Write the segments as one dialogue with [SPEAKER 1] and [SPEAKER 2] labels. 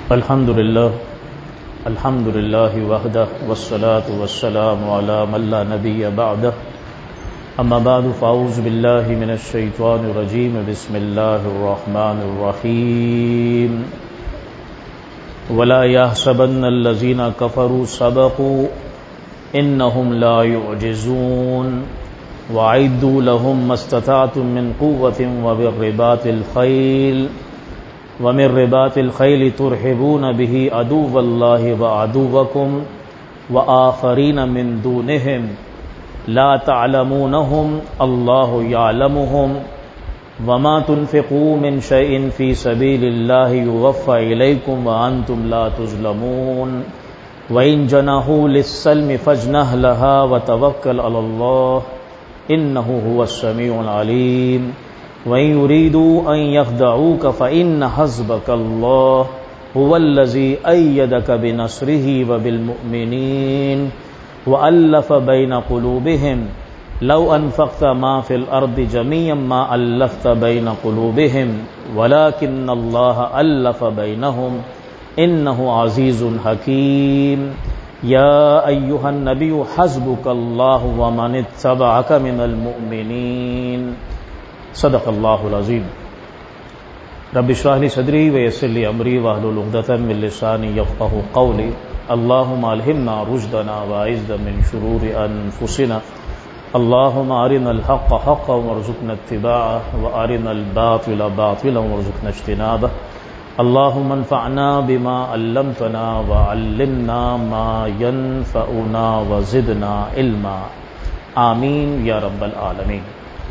[SPEAKER 1] الحمد لله وحده والصلاة والسلام على من لا نبي بعده اما بعد فاعوذ بالله من الشيطان الرجيم بسم الله الرحمن الرحيم ولا يحسبن الذين كفروا سبقوا انهم لا يعجزون واعدوا لهم ما استطعتم من قوة ومن رباط الخيل ترهبون به عدو الله وعدوكم وآخرين من دونهم لا تعلمونهم الله يعلمهم وما تنفقوا من شيء في سبيل الله يوفى إليكم وأنتم لا تظلمون وإن جنحوا للسلم فاجنح لها وتوكل على الله إنه هو السميع العليم وَإِن يُرِيدُوا أَن يَخْدَعُوكَ فَإِنَّ حَسْبَكَ اللَّهُ هُوَ الَّذِي أَيَّدَكَ بِنَصْرِهِ وَبِالْمُؤْمِنِينَ وَأَلَّفَ بَيْنَ قُلُوبِهِمْ لَوْ أَنفَقْتَ مَا فِي الْأَرْضِ جَمِيعًا مَا أَلَّفْتَ بَيْنَ قُلُوبِهِمْ وَلَكِنَّ اللَّهَ أَلَّفَ بَيْنَهُمْ إِنَّهُ عَزِيزٌ حَكِيمٌ يَا أَيُّهَا النَّبِيُّ حَسْبُكَ اللَّهُ وَمَنِ اتَّبَعَكَ مِنَ الْمُؤْمِنِينَ صدق اللہ العظیم رب اشرح لی صدری ویسر لی امری واحلل عقدۃ من لسانی یفقهوا قولی اللهم الہمنا رشدنا واعذنا من شرور انفسنا اللهم ارنا الحق حقا وارزقنا اتباعه وارنا الباطل باطلا وارزقنا اجتنابه اللهم انفعنا بما علمتنا وعلمنا ما ينفعنا وزدنا علما آمین یا رب العالمین۔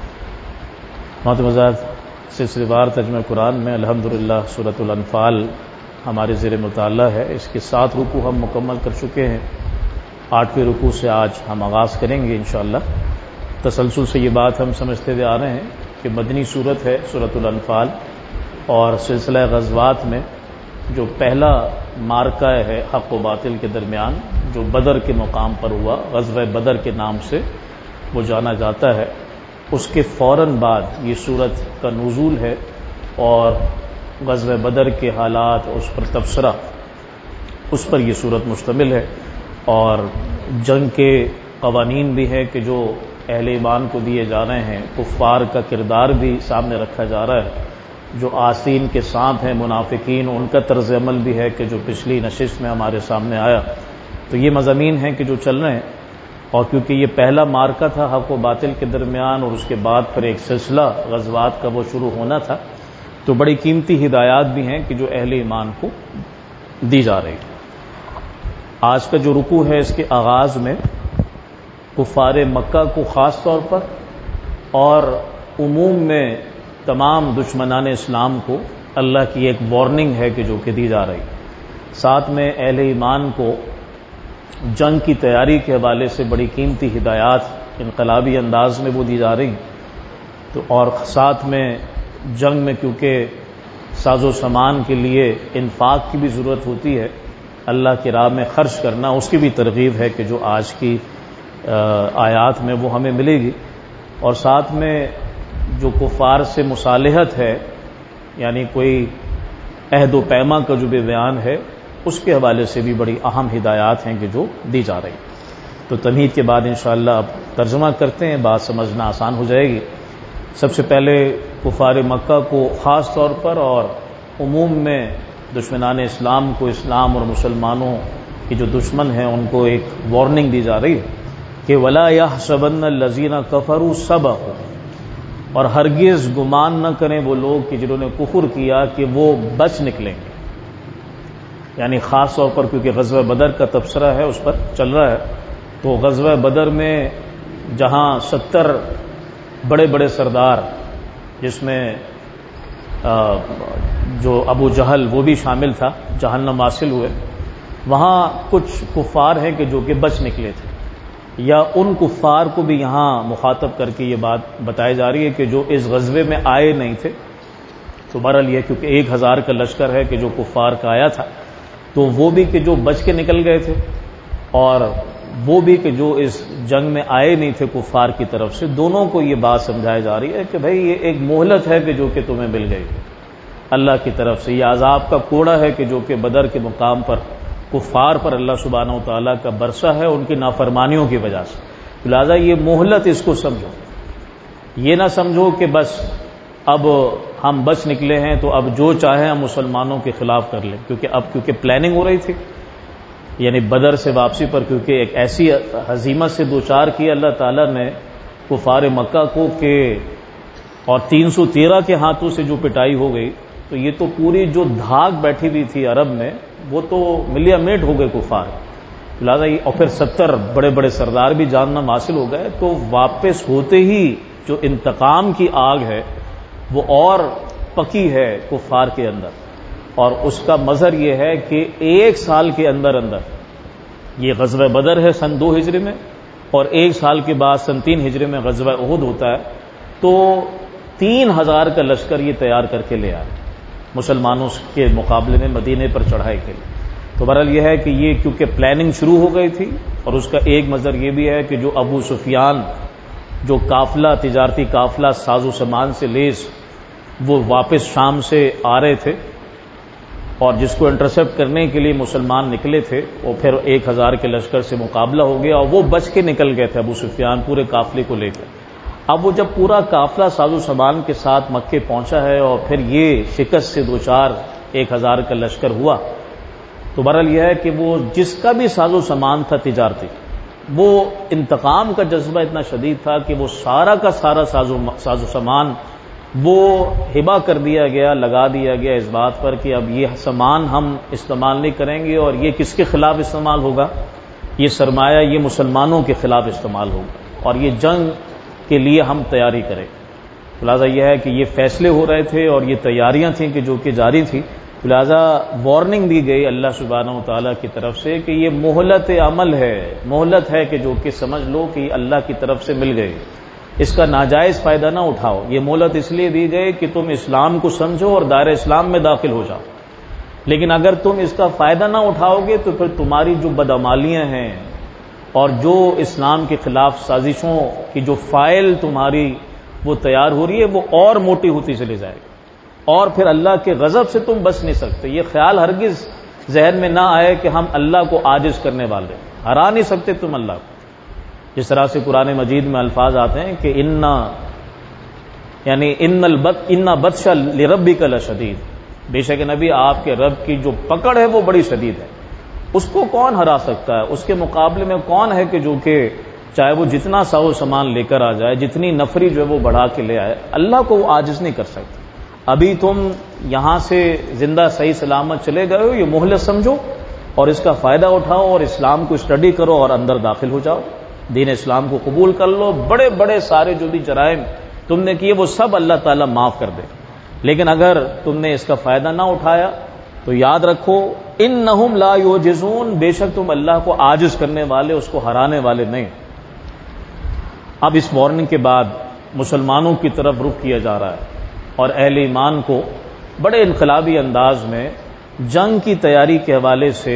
[SPEAKER 1] محترم سلسلہ وار ترجمہ قرآن میں الحمدللہ سورۃ الانفال ہمارے زیر مطالعہ ہے۔ اس کے 7 رکوع ہم مکمل کر چکے ہیں۔ 8ویں رکوع سے آج ہم آغاز کریں گے انشاءاللہ۔ تسلسل سے یہ بات ہم سمجھتے ہوئے آ رہے ہیں کہ مدنی سورت ہے سورۃ الانفال، اور سلسلہ غزوات میں جو پہلا معرکہ ہے حق و باطل کے درمیان جو بدر کے مقام پر ہوا، غزوہ بدر کے نام سے وہ جانا جاتا ہے، اس کے فوراً بعد یہ سورت کا نزول ہے، اور غزوہ بدر کے حالات، اس پر تبصرہ، اس پر یہ سورت مشتمل ہے، اور جنگ کے قوانین بھی ہیں کہ جو اہل ایمان کو دیے جا رہے ہیں، کفار کا کردار بھی سامنے رکھا جا رہا ہے، جو آسین کے سانپ ہیں منافقین، ان کا طرز عمل بھی ہے کہ جو پچھلی نشست میں ہمارے سامنے آیا۔ تو یہ مضامین ہیں کہ جو چل رہے ہیں، اور کیونکہ یہ پہلا معرکہ تھا حق و باطل کے درمیان، اور اس کے بعد پھر ایک سلسلہ غزوات کا وہ شروع ہونا تھا، تو بڑی قیمتی ہدایات بھی ہیں کہ جو اہل ایمان کو دی جا رہی۔ آج کا جو رکوع ہے اس کے آغاز میں کفار مکہ کو خاص طور پر اور عموم میں تمام دشمنان اسلام کو اللہ کی ایک وارننگ ہے کہ جو کہ دی جا رہی، ساتھ میں اہل ایمان کو جنگ کی تیاری کے حوالے سے بڑی قیمتی ہدایات انقلابی انداز میں وہ دی جا رہی، تو اور ساتھ میں جنگ میں کیونکہ ساز و سامان کے لیے انفاق کی بھی ضرورت ہوتی ہے، اللہ کی راہ میں خرچ کرنا، اس کی بھی ترغیب ہے کہ جو آج کی آیات میں وہ ہمیں ملے گی، اور ساتھ میں جو کفار سے مصالحت ہے، یعنی کوئی عہد و پیما کا جو بھی بیان ہے، اس کے حوالے سے بھی بڑی اہم ہدایات ہیں کہ جو دی جا رہی۔ تو تمہید کے بعد انشاءاللہ اب ترجمہ کرتے ہیں، بات سمجھنا آسان ہو جائے گی۔ سب سے پہلے کفار مکہ کو خاص طور پر اور عموم میں دشمنان اسلام کو، اسلام اور مسلمانوں کی جو دشمن ہیں ان کو ایک وارننگ دی جا رہی ہے کہ وَلَا يَحْسَبَنَّ الَّذِينَ كَفَرُوا سَبَقُوا، اور ہرگز گمان نہ کریں وہ لوگ کہ جنہوں نے کفر کیا کہ وہ بچ نکلیں گے، یعنی خاص طور پر کیونکہ غزوہ بدر کا تبصرہ ہے اس پر چل رہا ہے، تو غزوہ بدر میں جہاں 70 بڑے بڑے سردار، جس میں جو ابو جہل وہ بھی شامل تھا، جہنم حاصل ہوئے، وہاں کچھ کفار ہیں کہ جو کہ بچ نکلے تھے، یا ان کفار کو بھی یہاں مخاطب کر کے یہ بات بتائی جا رہی ہے کہ جو اس غزوے میں آئے نہیں تھے، تو بہرحال یہ کیونکہ 1000 کا لشکر ہے کہ جو کفار کا آیا تھا، تو وہ بھی کہ جو بچ کے نکل گئے تھے، اور وہ بھی کہ جو اس جنگ میں آئے نہیں تھے کفار کی طرف سے، دونوں کو یہ بات سمجھائی جا رہی ہے کہ بھئی یہ ایک مہلت ہے کہ جو کہ تمہیں مل گئی، اللہ کی طرف سے. یہ عذاب کا کوڑا ہے کہ جو کہ بدر کے مقام پر کفار پر اللہ سبحانہ و تعالیٰ کا برسا ہے ان کی نافرمانیوں کی وجہ سے. لہٰذا یہ مہلت اس کو سمجھو، یہ نہ سمجھو کہ بس اب ہم بچ نکلے ہیں تو اب جو چاہے ہم مسلمانوں کے خلاف کر لیں، کیونکہ پلاننگ ہو رہی تھی، یعنی بدر سے واپسی پر، کیونکہ ایک ایسی ہزیمت سے دوچار کیا اللہ تعالیٰ نے کفار مکہ کو کہ اور 313 کے ہاتھوں سے جو پٹائی ہو گئی، تو یہ تو پوری جو دھاک بیٹھی ہوئی تھی عرب میں وہ تو ملیا میٹ ہو گئے کفار. لہٰذا اور پھر 70 بڑے بڑے سردار بھی جاننا حاصل ہو گئے، تو واپس ہوتے ہی جو انتقام کی آگ ہے وہ اور پکی ہے کفار کے اندر. اور اس کا مظہر یہ ہے کہ 1 سال کے اندر یہ غزوہ بدر ہے سن 2 ہجری میں، اور 1 سال کے بعد سن 3 ہجری میں غزوہ احد ہوتا ہے. تو 3000 کا لشکر یہ تیار کر کے لے آئے مسلمانوں کے مقابلے میں مدینے پر چڑھائی کے لیے. تو بہرحال یہ ہے کہ یہ کیونکہ پلاننگ شروع ہو گئی تھی، اور اس کا ایک مظہر یہ بھی ہے کہ جو ابو سفیان جو قافلہ تجارتی قافلہ ساز و سامان سے لیس وہ واپس شام سے آ رہے تھے، اور جس کو انٹرسپٹ کرنے کے لیے مسلمان نکلے تھے، وہ پھر 1000 کے لشکر سے مقابلہ ہو گیا اور وہ بچ کے نکل گئے تھے ابو سفیان پورے قافلے کو لے کر. اب وہ جب پورا قافلہ ساز و سامان کے ساتھ مکے پہنچا ہے اور پھر یہ شکست سے دوچار 1000 کا لشکر ہوا، تو بہرحال یہ ہے کہ وہ جس کا بھی ساز و سامان تھا تجارتی، وہ انتقام کا جذبہ اتنا شدید تھا کہ وہ سارا کا سارا ساز و سامان وہ ہبا کر دیا گیا، لگا دیا گیا اس بات پر کہ اب یہ سامان ہم استعمال نہیں کریں گے، اور یہ کس کے خلاف استعمال ہوگا؟ یہ سرمایہ یہ مسلمانوں کے خلاف استعمال ہوگا، اور یہ جنگ کے لیے ہم تیاری کریں. لہٰذا یہ ہے کہ یہ فیصلے ہو رہے تھے اور یہ تیاریاں تھیں کہ جو کہ جاری تھی. لہٰذا وارننگ دی گئی اللہ سبحانہ و تعالیٰ کی طرف سے کہ یہ مہلت عمل ہے، مہلت ہے کہ جو کہ سمجھ لو کہ یہ اللہ کی طرف سے مل گئی، اس کا ناجائز فائدہ نہ اٹھاؤ. یہ مہلت اس لیے دی گئی کہ تم اسلام کو سمجھو اور دائرہ اسلام میں داخل ہو جاؤ، لیکن اگر تم اس کا فائدہ نہ اٹھاؤ گے تو پھر تمہاری جو بدعمالیاں ہیں اور جو اسلام کے خلاف سازشوں کی جو فائل تمہاری وہ تیار ہو رہی ہے وہ اور موٹی ہوتی چلی جائے گی، اور پھر اللہ کے غضب سے تم بچ نہیں سکتے. یہ خیال ہرگز ذہن میں نہ آئے کہ ہم اللہ کو عاجز کرنے والے، ہرا نہیں سکتے تم اللہ کو. جس طرح سے قرآن مجید میں الفاظ آتے ہیں کہ ان بطش لربک لشدید، بے شک نبی آپ کے رب کی جو پکڑ ہے وہ بڑی شدید ہے. اس کو کون ہرا سکتا ہے؟ اس کے مقابلے میں کون ہے کہ جو کہ چاہے وہ جتنا ساز و سامان لے کر آ جائے، جتنی نفری جو ہے وہ بڑھا کے لے آئے، اللہ کو وہ عاجز نہیں کر سکتا. ابھی تم یہاں سے زندہ صحیح سلامت چلے گئے ہو، یہ مہلت سمجھو اور اس کا فائدہ اٹھاؤ اور اسلام کو اسٹڈی کرو اور اندر داخل ہو جاؤ، دین اسلام کو قبول کر لو. بڑے بڑے سارے جو بھی جرائم تم نے کیے وہ سب اللہ تعالیٰ معاف کر دے. لیکن اگر تم نے اس کا فائدہ نہ اٹھایا تو یاد رکھو انہم لا یعجزون، بے شک تم اللہ کو عاجز کرنے والے، اس کو ہرانے والے نہیں. اب اس وارننگ کے بعد مسلمانوں کی طرف رخ کیا جا رہا ہے اور اہل ایمان کو بڑے انقلابی انداز میں جنگ کی تیاری کے حوالے سے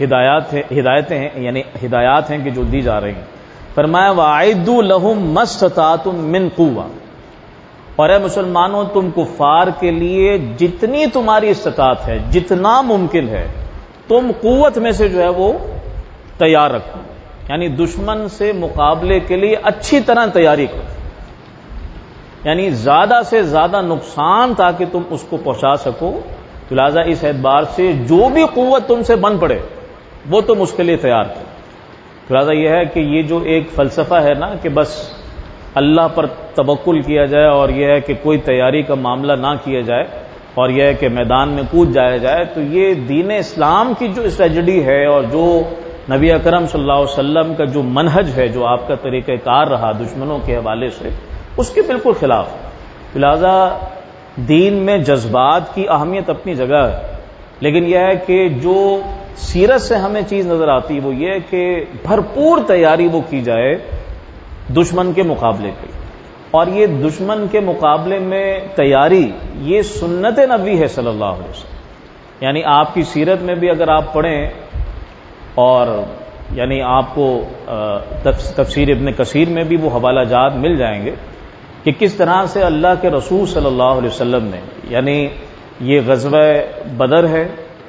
[SPEAKER 1] ہدایات ہیں کہ جو دی جا رہی ہیں. فرمایا وَأَعِدُّوا لَهُم مَّا اسْتَطَعْتُم مِّن قُوَّةٍ، اور اے مسلمانوں تم کفار کے لیے جتنی تمہاری استطاعت ہے، جتنا ممکن ہے تم قوت میں سے جو ہے وہ تیار رکھو، یعنی دشمن سے مقابلے کے لیے اچھی طرح تیاری کرو، یعنی زیادہ سے زیادہ نقصان تاکہ تم اس کو پہنچا سکو. تو لہٰذا اس اعتبار سے جو بھی قوت تم سے بن پڑے وہ تم اس کے لیے تیار کرو. تو لہٰذا یہ ہے کہ یہ جو ایک فلسفہ ہے نا کہ بس اللہ پر توکل کیا جائے اور یہ ہے کہ کوئی تیاری کا معاملہ نہ کیا جائے اور یہ ہے کہ میدان میں کود جایا جائے، تو یہ دین اسلام کی جو اسٹریٹجی ہے اور جو نبی اکرم صلی اللہ علیہ وسلم کا جو منہج ہے، جو آپ کا طریقہ کار رہا دشمنوں کے حوالے سے، اس کے بالکل خلاف. لہذا دین میں جذبات کی اہمیت اپنی جگہ ہے، لیکن یہ ہے کہ جو سیرت سے ہمیں چیز نظر آتی وہ یہ کہ بھرپور تیاری وہ کی جائے دشمن کے مقابلے کی. اور یہ دشمن کے مقابلے میں تیاری یہ سنت نبی ہے صلی اللہ علیہ وسلم. یعنی آپ کی سیرت میں بھی اگر آپ پڑھیں اور یعنی آپ کو تفسیر ابن کثیر میں بھی وہ حوالہ جات مل جائیں گے کہ کس طرح سے اللہ کے رسول صلی اللہ علیہ وسلم نے یعنی یہ غزوہ بدر ہے،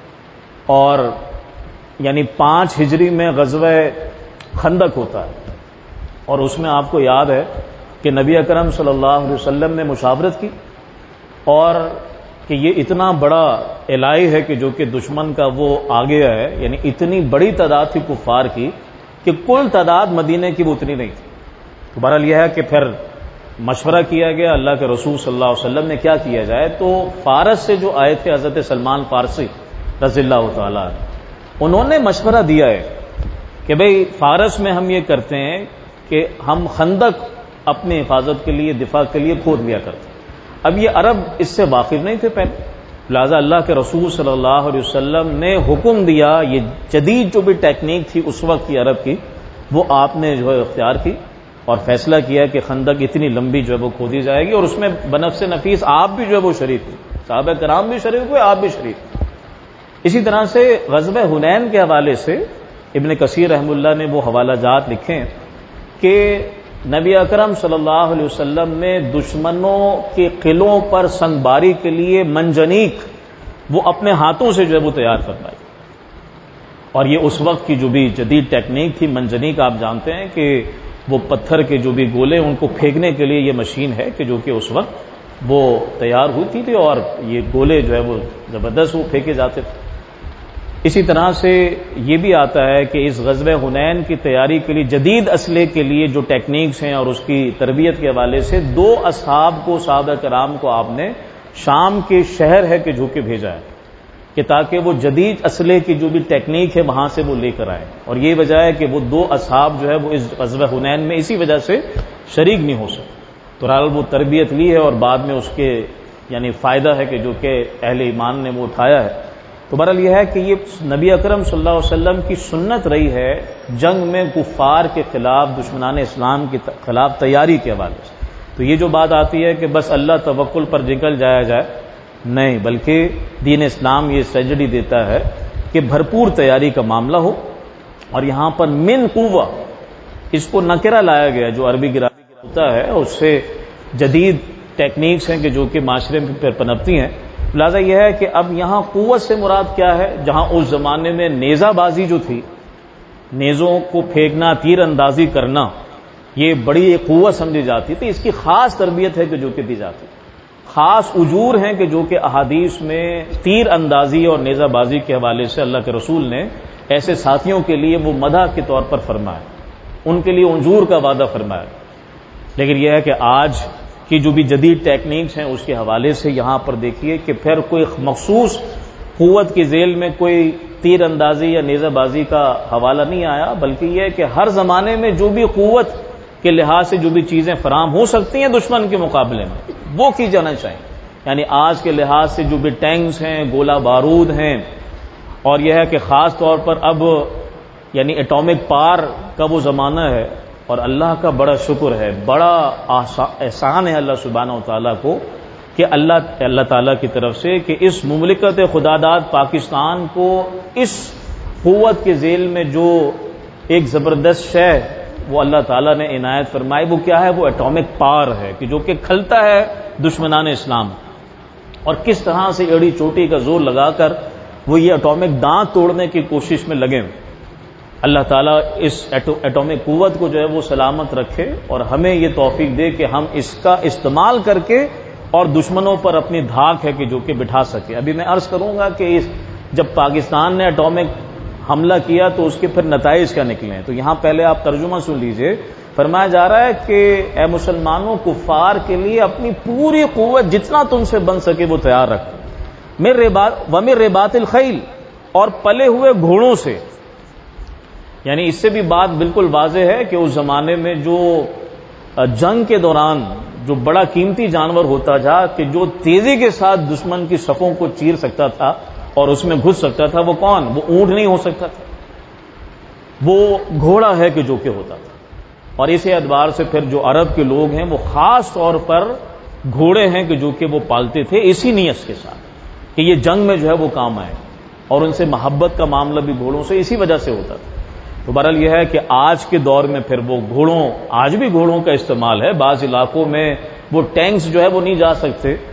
[SPEAKER 1] اور یعنی 5 ہجری میں غزوہ خندق ہوتا ہے، اور اس میں آپ کو یاد ہے کہ نبی اکرم صلی اللہ علیہ وسلم نے مشاورت کی، اور کہ یہ اتنا بڑا الائی ہے کہ جو کہ دشمن کا وہ آ گیا ہے، یعنی اتنی بڑی تعداد تھی کفار کی کہ کل تعداد مدینے کی وہ اتنی نہیں تھی۔ تو بہرحال یہ ہے کہ پھر مشورہ کیا گیا، اللہ کے رسول صلی اللہ علیہ وسلم نے کیا کیا جائے، تو فارس سے جو آئے تھے حضرت سلمان فارسی رضی اللہ تعالیٰ، انہوں نے مشورہ دیا ہے کہ بھئی فارس میں ہم یہ کرتے ہیں کہ ہم خندق اپنی حفاظت کے لیے، دفاع کے لیے کھود لیا کرتے ہیں۔ اب یہ عرب اس سے واقف نہیں تھے پہلے، لہذا اللہ کے رسول صلی اللہ علیہ وسلم نے حکم دیا، یہ جدید جو بھی ٹیکنیک تھی اس وقت کی عرب کی، وہ آپ نے جو ہے اختیار کی، اور فیصلہ کیا کہ خندق اتنی لمبی جو ہے وہ کھودی جائے گی، اور اس میں بنفس نفیس آپ بھی جو ہے وہ شریک ہوئے، صحابہ کرام بھی شریک ہوئے، آپ بھی شریک ہوئے۔ اسی طرح سے غزوہ حنین کے حوالے سے ابن کثیر رحم اللہ نے وہ حوالہ جات لکھے ہیں کہ نبی اکرم صلی اللہ علیہ وسلم نے دشمنوں کے قلعوں پر سنگباری کے لیے منجنیق وہ اپنے ہاتھوں سے جو ہے وہ تیار فرمائی، اور یہ اس وقت کی جو بھی جدید ٹیکنیک تھی۔ منجنیق آپ جانتے ہیں کہ وہ پتھر کے جو بھی گولے ان کو پھینکنے کے لیے یہ مشین ہے کہ جو کہ اس وقت وہ تیار ہوتی تھی، اور یہ گولے جو ہے وہ زبردست وہ پھینکے جاتے تھے۔ اسی طرح سے یہ بھی آتا ہے کہ اس غزوہ حنین کی تیاری کے لیے جدید اسلحے کے لیے جو ٹیکنیکس ہیں اور اس کی تربیت کے حوالے سے 2 اصحاب کو، صحابہ کرام کو آپ نے شام کے شہر ہے کہ جو کہ بھیجا ہے کہ تاکہ وہ جدید اسلحے کی جو بھی ٹیکنیک ہے وہاں سے وہ لے کر آئیں، اور یہ وجہ ہے کہ وہ 2 اصحاب جو ہے وہ اس غزوہ حنین میں اسی وجہ سے شریک نہیں ہو سکتے۔ تو رال وہ تربیت لی ہے، اور بعد میں اس کے یعنی فائدہ ہے کہ جو کہ اہل ایمان نے وہ اٹھایا ہے۔ تو بہرحال یہ ہے کہ یہ نبی اکرم صلی اللہ علیہ وسلم کی سنت رہی ہے جنگ میں کفار کے خلاف، دشمنان اسلام کے خلاف تیاری کے حوالے سے۔ تو یہ جو بات آتی ہے کہ بس اللہ توکل پر نکل جایا جائے، نہیں، بلکہ دین اسلام یہ سجڑی دیتا ہے کہ بھرپور تیاری کا معاملہ ہو، اور یہاں پر من قوہ اس کو نکرہ لایا گیا، جو عربی گرامر ہوتا ہے اس سے جدید ٹیکنیکس ہیں کہ جو کہ معاشرے میں پھر پنپتی ہیں۔ لہذا یہ ہے کہ اب یہاں قوت سے مراد کیا ہے، جہاں اس زمانے میں نیزہ بازی جو تھی، نیزوں کو پھینکنا، تیر اندازی کرنا، یہ بڑی ایک قوت سمجھی جاتی تھی، اس کی خاص تربیت ہے کہ جو کہ دی جاتی، خاص اجور ہیں کہ جو کہ احادیث میں تیر اندازی اور نیزہ بازی کے حوالے سے اللہ کے رسول نے ایسے ساتھیوں کے لیے وہ مدح کے طور پر فرمایا، ان کے لیے اجور کا وعدہ فرمایا۔ لیکن یہ ہے کہ آج کی جو بھی جدید ٹیکنیکس ہیں اس کے حوالے سے یہاں پر دیکھیے کہ پھر کوئی مخصوص قوت کی ذیل میں کوئی تیر اندازی یا نیزہ بازی کا حوالہ نہیں آیا، بلکہ یہ کہ ہر زمانے میں جو بھی قوت کے لحاظ سے جو بھی چیزیں فراہم ہو سکتی ہیں دشمن کے مقابلے میں وہ کی جانا چاہیے۔ یعنی آج کے لحاظ سے جو بھی ٹینکس ہیں، گولہ بارود ہیں، اور یہ ہے کہ خاص طور پر اب یعنی ایٹامک پار کا وہ زمانہ ہے، اور اللہ کا بڑا شکر ہے، بڑا احسان ہے اللہ سبحانہ و تعالیٰ کو کہ اللہ تعالیٰ کی طرف سے کہ اس مملکت خداداد پاکستان کو اس قوت کے ذیل میں جو ایک زبردست شے وہ اللہ تعالیٰ نے عنایت فرمائی، وہ کیا ہے، وہ ایٹامک پار ہے کہ جو کہ کھلتا ہے دشمنان اسلام، اور کس طرح سے ایڑی چوٹی کا زور لگا کر وہ یہ ایٹامک دانت توڑنے کی کوشش میں لگے۔ اللہ تعالیٰ اس ایٹامک قوت کو جو ہے وہ سلامت رکھے، اور ہمیں یہ توفیق دے کہ ہم اس کا استعمال کر کے اور دشمنوں پر اپنی دھاک ہے کہ جو کہ بٹھا سکے۔ ابھی میں عرض کروں گا کہ جب پاکستان نے ایٹامک حملہ کیا تو اس کے پھر نتائج کیا نکلے ہیں، تو یہاں پہلے آپ ترجمہ سن لیجئے۔ فرمایا جا رہا ہے کہ اے مسلمانوں، کفار کے لیے اپنی پوری قوت جتنا تم سے بن سکے وہ تیار رکھو، وَمِن رِبَاطِ الْخَيْلِ، اور پلے ہوئے گھوڑوں سے۔ یعنی اس سے بھی بات بالکل واضح ہے کہ اس زمانے میں جو جنگ کے دوران جو بڑا قیمتی جانور ہوتا تھا کہ جو تیزی کے ساتھ دشمن کی صفوں کو چیر سکتا تھا اور اس میں گھس سکتا تھا، وہ کون؟ وہ اونٹ نہیں ہو سکتا تھا، وہ گھوڑا ہے کہ جو کہ ہوتا تھا۔ اور اسی اعتبار سے پھر جو عرب کے لوگ ہیں وہ خاص طور پر گھوڑے ہیں کہ جو کہ وہ پالتے تھے اسی نیت کے ساتھ کہ یہ جنگ میں جو ہے وہ کام آئے، اور ان سے محبت کا معاملہ بھی گھوڑوں سے اسی وجہ سے ہوتا تھا۔ تو بہرحال یہ ہے کہ آج کے دور میں پھر وہ گھوڑوں، آج بھی گھوڑوں کا استعمال ہے، بعض علاقوں میں وہ ٹینکس جو ہے وہ نہیں جا سکتے،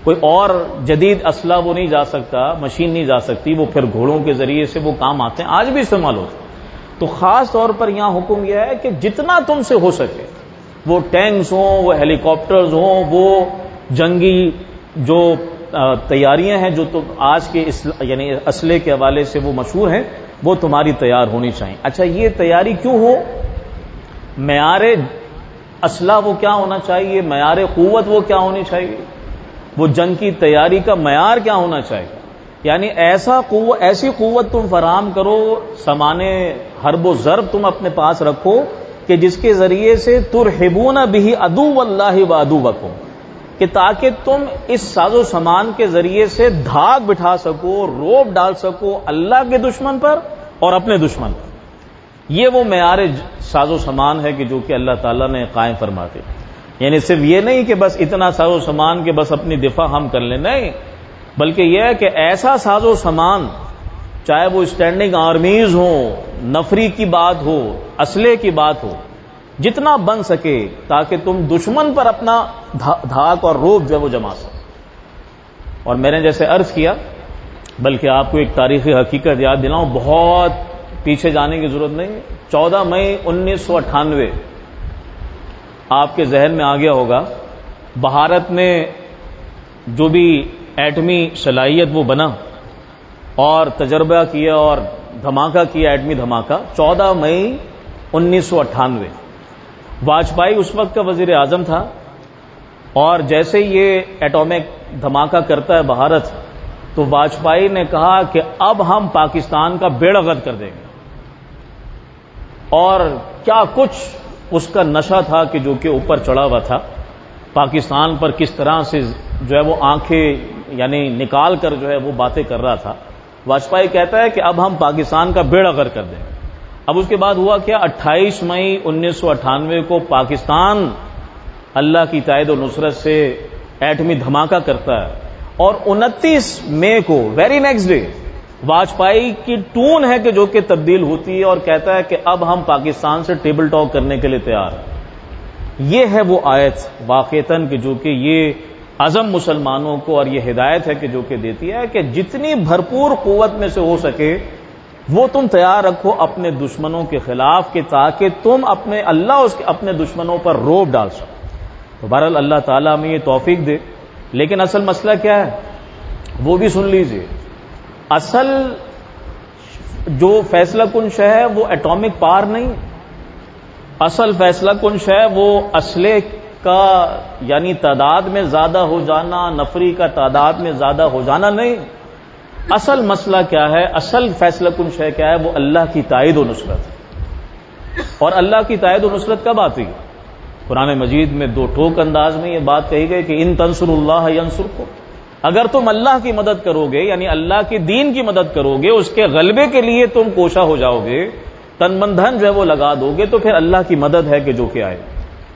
[SPEAKER 1] کوئی اور جدید اسلحہ وہ نہیں جا سکتا، مشین نہیں جا سکتی، وہ پھر گھوڑوں کے ذریعے سے وہ کام آتے ہیں، آج بھی استعمال ہوتے ہیں۔ تو خاص طور پر یہاں حکم یہ ہے کہ جتنا تم سے ہو سکے، وہ ٹینکس ہوں، وہ ہیلی کاپٹرز ہوں، وہ جنگی جو تیاریاں ہیں جو تو آج کے یعنی اسلحے کے حوالے سے وہ مشہور ہیں، وہ تمہاری تیار ہونی چاہیے۔ اچھا، یہ تیاری کیوں ہو؟ معیار اسلحہ وہ کیا ہونا چاہیے، معیار قوت وہ کیا ہونی چاہیے، وہ جنگ کی تیاری کا معیار کیا ہونا چاہیے؟ یعنی ایسی قوت تم فراہم کرو، سامان حرب و ضرب تم اپنے پاس رکھو کہ جس کے ذریعے سے ترہبون بہ عدو اللہ و عدوکم، کہ تاکہ تم اس ساز و سامان کے ذریعے سے دھاگ بٹھا سکو، روب ڈال سکو اللہ کے دشمن پر اور اپنے دشمن پر۔ یہ وہ معیار ساز و سامان ہے کہ جو کہ اللہ تعالیٰ نے قائم فرماتے، یعنی صرف یہ نہیں کہ بس اتنا ساز و سامان کہ بس اپنی دفاع ہم کر لیں، نہیں، بلکہ یہ ہے کہ ایسا ساز و سامان، چاہے وہ اسٹینڈنگ آرمیز ہوں، نفری کی بات ہو، اسلحے کی بات ہو، جتنا بن سکے تاکہ تم دشمن پر اپنا دھاک اور روب جو ہے وہ جما سکو۔ اور میں نے جیسے عرض کیا، بلکہ آپ کو ایک تاریخی حقیقت یاد دلاؤں، بہت پیچھے جانے کی ضرورت نہیں، 14 مئی 1998 آپ کے ذہن میں آ گیا ہوگا، بھارت نے جو بھی ایٹمی صلاحیت وہ بنا اور تجربہ کیا اور دھماکہ کیا، ایٹمی دھماکہ 14 مئی 1998۔ واجپئی اس وقت کا وزیر اعظم تھا، اور جیسے یہ ایٹومک دھماکہ کرتا ہے بھارت، تو واجپئی نے کہا کہ اب ہم پاکستان کا بیڑا غرق کر دیں گے، اور کیا کچھ اس کا نشہ تھا کہ جو کہ اوپر چڑھا ہوا تھا، پاکستان پر کس طرح سے جو ہے وہ آنکھیں یعنی نکال کر جو ہے وہ باتیں کر رہا تھا۔ واجپئی کہتا ہے کہ اب ہم پاکستان کا بیڑا غرق کر دیں گے۔ اب اس کے بعد ہوا کیا، 28 مئی 1998 کو پاکستان اللہ کی تائید و نصرت سے ایٹمی دھماکہ کرتا ہے، اور 29 مئی کو ویری نیکسٹ ڈے واجپئی کی ٹون ہے کہ جو کہ تبدیل ہوتی ہے اور کہتا ہے کہ اب ہم پاکستان سے ٹیبل ٹاک کرنے کے لیے تیار ہیں۔ یہ ہے وہ آیت واقعتاً کہ جو کہ یہ عزم مسلمانوں کو اور یہ ہدایت ہے کہ جو کہ دیتی ہے کہ جتنی بھرپور قوت میں سے ہو سکے وہ تم تیار رکھو اپنے دشمنوں کے خلاف، کہ تاکہ تم اپنے دشمنوں پر روب ڈال سکو۔ تو بہرحال اللہ تعالیٰ ہمیں یہ توفیق دے، لیکن اصل مسئلہ کیا ہے وہ بھی سن لیجئے۔ اصل جو فیصلہ کن شے ہے وہ ایٹامک پاور نہیں، اصل فیصلہ کن شے وہ اسلحے کا یعنی تعداد میں زیادہ ہو جانا، نفری کا تعداد میں زیادہ ہو جانا نہیں۔ اصل مسئلہ کیا ہے، اصل فیصلہ کن شے کیا ہے، وہ اللہ کی تائید و نصرت ہے۔ اور اللہ کی تائید و نصرت کب آتی ہے؟ قرآن مجید میں دو ٹوک انداز میں یہ بات کہی گئی کہ ان تنصروا اللہ ینصرکم، اگر تم اللہ کی مدد کرو گے یعنی اللہ کے دین کی مدد کرو گے، اس کے غلبے کے لیے تم کوشاں ہو جاؤ گے، تن من دھن جو ہے وہ لگا دو گے، تو پھر اللہ کی مدد ہے کہ جو کہ آئے۔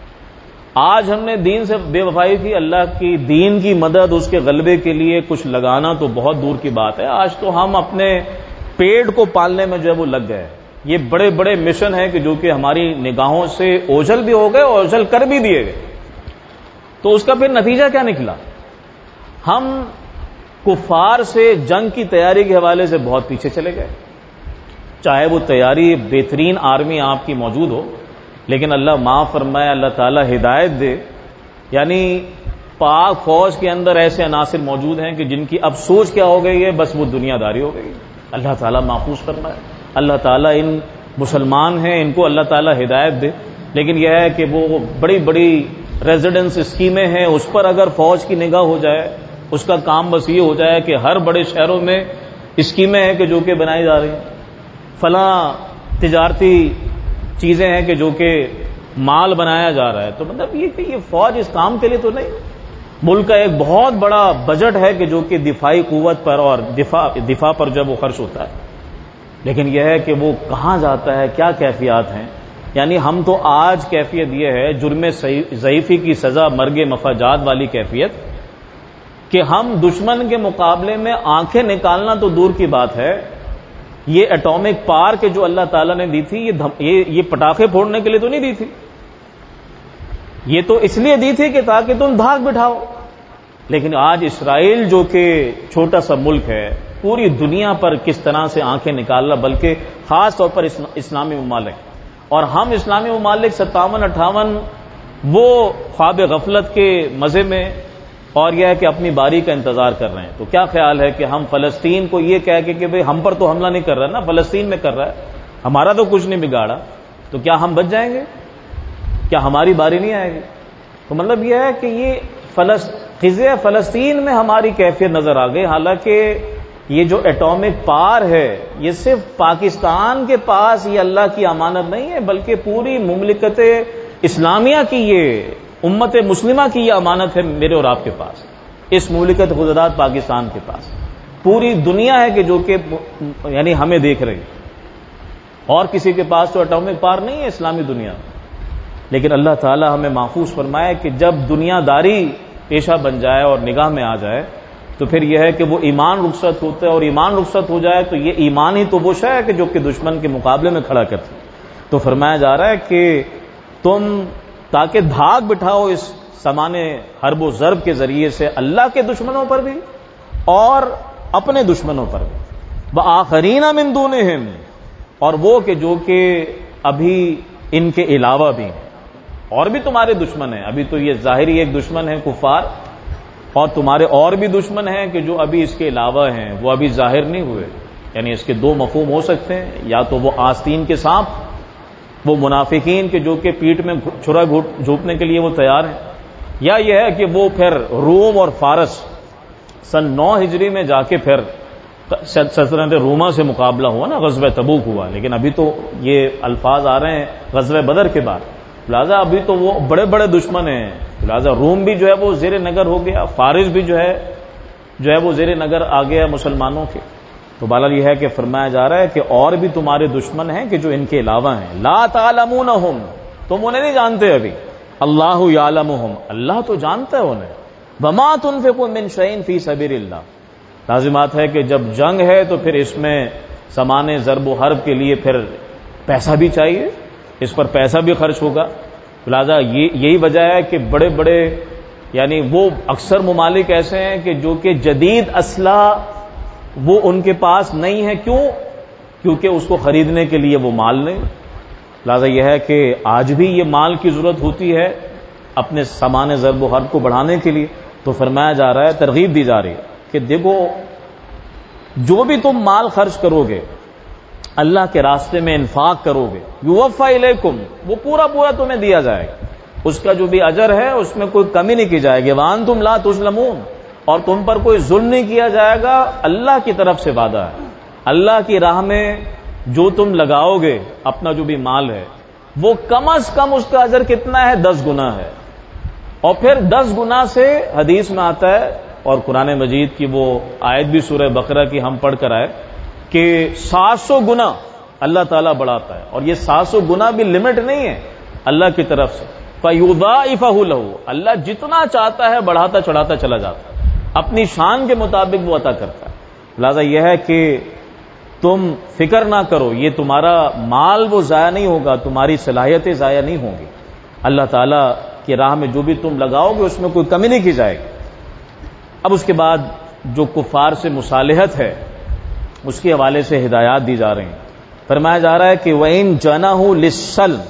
[SPEAKER 1] آج ہم نے دین سے بے وفائی کی، اللہ کی دین کی مدد، اس کے غلبے کے لیے کچھ لگانا تو بہت دور کی بات ہے۔ آج تو ہم اپنے پیٹ کو پالنے میں جو ہے وہ لگ گئے۔ یہ بڑے بڑے مشن ہیں کہ جو کہ ہماری نگاہوں سے اوجھل بھی ہو گئے، اوجھل کر بھی دیے گئے۔ تو اس کا پھر نتیجہ کیا نکلا؟ ہم کفار سے جنگ کی تیاری کے حوالے سے بہت پیچھے چلے گئے، چاہے وہ تیاری بہترین آرمی آپ کی موجود ہو، لیکن اللہ معاف فرمائے، اللہ تعالی ہدایت دے، یعنی پاک فوج کے اندر ایسے عناصر موجود ہیں کہ جن کی اب سوچ کیا ہو گئی ہے، بس وہ دنیا داری ہو گئی۔ اللہ تعالیٰ محفوظ فرمائے، اللہ تعالیٰ ان مسلمان ہیں ان کو اللہ تعالیٰ ہدایت دے۔ لیکن یہ ہے کہ وہ بڑی بڑی ریزیڈنس اسکیمیں ہیں، اس پر اگر فوج کی نگاہ ہو جائے، اس کا کام بس یہ ہو جائے کہ ہر بڑے شہروں میں اسکیمیں ہیں کہ جو کہ بنائی جا رہی ہیں، فلاں تجارتی چیزیں ہیں کہ جو کہ مال بنایا جا رہا ہے، تو مطلب یہ کہ یہ فوج اس کام کے لیے تو نہیں۔ ملک کا ایک بہت بڑا بجٹ ہے کہ جو کہ دفاعی قوت پر اور دفاع پر جب وہ خرچ ہوتا ہے، لیکن یہ ہے کہ وہ کہاں جاتا ہے، کیا کیفیات ہیں۔ یعنی ہم تو آج کیفیت یہ ہے، جرم ضعیفی کی سزا مرگ مفاجات والی کیفیت، کہ ہم دشمن کے مقابلے میں آنکھیں نکالنا تو دور کی بات ہے، یہ ایٹامک پاور کے جو اللہ تعالیٰ نے دی تھی، یہ پٹاخے پھوڑنے کے لیے تو نہیں دی تھی، یہ تو اس لیے دی تھی کہ تاکہ تم دھاک بٹھاؤ، لیکن آج اسرائیل جو کہ چھوٹا سا ملک ہے پوری دنیا پر کس طرح سے آنکھیں نکال رہا، بلکہ خاص طور پر اسلامی ممالک، اور ہم اسلامی ممالک 57-58 وہ خواب غفلت کے مزے میں اور یہ ہے کہ اپنی باری کا انتظار کر رہے ہیں. تو کیا خیال ہے کہ ہم فلسطین کو یہ کہہ کے کہ بھئی ہم پر تو حملہ نہیں کر رہا نا، فلسطین میں کر رہا ہے، ہمارا تو کچھ نہیں بگاڑا، تو کیا ہم بچ جائیں گے؟ کیا ہماری باری نہیں آئے گی؟ تو مطلب یہ ہے کہ یہ خزے فلسطین میں ہماری کیفیت نظر آ گئی. حالانکہ یہ جو ایٹامک پار ہے یہ صرف پاکستان کے پاس یہ اللہ کی امانت نہیں ہے، بلکہ پوری مملکت اسلامیہ کی، یہ امت مسلمہ کی یہ امانت ہے میرے اور آپ کے پاس، اس مملکت خزدات پاکستان کے پاس. پوری دنیا ہے کہ جو کہ یعنی ہمیں دیکھ رہی، اور کسی کے پاس تو ایٹامک پار نہیں ہے اسلامی دنیا میں. لیکن اللہ تعالی ہمیں محفوظ فرمائے کہ جب دنیا داری پیشہ بن جائے اور نگاہ میں آ جائے تو پھر یہ ہے کہ وہ ایمان رخصت ہوتا ہے، اور ایمان رخصت ہو جائے تو یہ ایمان ہی تو وہ شے ہے کہ جو کہ دشمن کے مقابلے میں کھڑا کرتی. تو فرمایا جا رہا ہے کہ تم تاکہ دھاگ بٹھاؤ اس سامان حرب و ضرب کے ذریعے سے اللہ کے دشمنوں پر بھی اور اپنے دشمنوں پر بھی. وآخرین من دونہم، اور وہ کہ جو کہ ابھی ان کے علاوہ بھی ہیں، اور بھی تمہارے دشمن ہیں. ابھی تو یہ ظاہری ایک دشمن ہے کفار، اور تمہارے اور بھی دشمن ہیں کہ جو ابھی اس کے علاوہ ہیں، وہ ابھی ظاہر نہیں ہوئے. یعنی اس کے دو مفہوم ہو سکتے ہیں، یا تو وہ آستین کے سانپ، وہ منافقین کے جو کہ پیٹھ میں چھرا جھونپنے کے لیے وہ تیار ہیں، یا یہ ہے کہ وہ پھر روم اور فارس سن 9 ہجری میں جا کے پھر سلطنت روما سے مقابلہ ہوا نا، غزوہ تبوک ہوا. لیکن ابھی تو یہ الفاظ آ رہے ہیں غزوہ بدر کے بعد، لہٰذا ابھی تو وہ بڑے بڑے دشمن ہیں. لہٰذا روم بھی جو ہے وہ زیر نگر ہو گیا، فارس بھی جو ہے وہ زیر نگر آ گیا مسلمانوں کے. تو بہرحال یہ ہے کہ فرمایا جا رہا ہے کہ اور بھی تمہارے دشمن ہیں کہ جو ان کے علاوہ ہیں. لا تعلمونہم، تم انہیں نہیں جانتے ابھی. اللہ یعلمہم، اللہ تو جانتا ہے انہیں. وما تنفقوا من شیء فی سبیل اللہ، لازمات ہے کہ جب جنگ ہے تو پھر اس میں سامان ضرب و حرب کے لیے پھر پیسہ بھی چاہیے، اس پر پیسہ بھی خرچ ہوگا. لہٰذا یہی وجہ ہے کہ بڑے بڑے یعنی وہ اکثر ممالک ایسے ہیں کہ جو کہ جدید اسلحہ وہ ان کے پاس نہیں ہے. کیوں؟ کیونکہ اس کو خریدنے کے لیے وہ مال نہیں. لہٰذا یہ ہے کہ آج بھی یہ مال کی ضرورت ہوتی ہے اپنے سامان ضرب و حرب کو بڑھانے کے لیے. تو فرمایا جا رہا ہے، ترغیب دی جا رہی ہے کہ دیکھو جو بھی تم مال خرچ کرو گے، اللہ کے راستے میں انفاق کرو گے، یوفا الیکم، وہ پورا تمہیں دیا جائے گا. اس کا جو بھی اجر ہے اس میں کوئی کمی نہیں کی جائے گی. وانتم لا تظلمون، اور تم پر کوئی ظلم نہیں کیا جائے گا. اللہ کی طرف سے وعدہ ہے. اللہ کی راہ میں جو تم لگاؤ گے اپنا جو بھی مال ہے وہ کم از کم اس کا اجر کتنا ہے؟ 10 گنا ہے. اور پھر 10 گنا سے حدیث میں آتا ہے، اور قرآن مجید کی وہ آیت بھی سورہ بقرہ کی ہم پڑھ کر آئے کہ 700 گنا اللہ تعالیٰ بڑھاتا ہے. اور یہ 700 گنا بھی لمٹ نہیں ہے اللہ کی طرف سے. فَيُضَاعِفَهُ لَهُ، اللہ جتنا چاہتا ہے بڑھاتا چڑھاتا چلا جاتا ہے، اپنی شان کے مطابق وہ عطا کرتا ہے. لہذا یہ ہے کہ تم فکر نہ کرو، یہ تمہارا مال وہ ضائع نہیں ہوگا، تمہاری صلاحیتیں ضائع نہیں ہوں گی. اللہ تعالیٰ کی راہ میں جو بھی تم لگاؤ گے اس میں کوئی کمی نہیں کی جائے گی. اب اس کے بعد جو کفار سے مصالحت ہے اس کے حوالے سے ہدایات دی جا رہی ہیں. فرمایا جا رہا ہے کہ وَإِن جَنَحُوا لِلسَّلْمِ،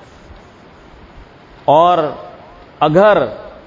[SPEAKER 1] اور اگر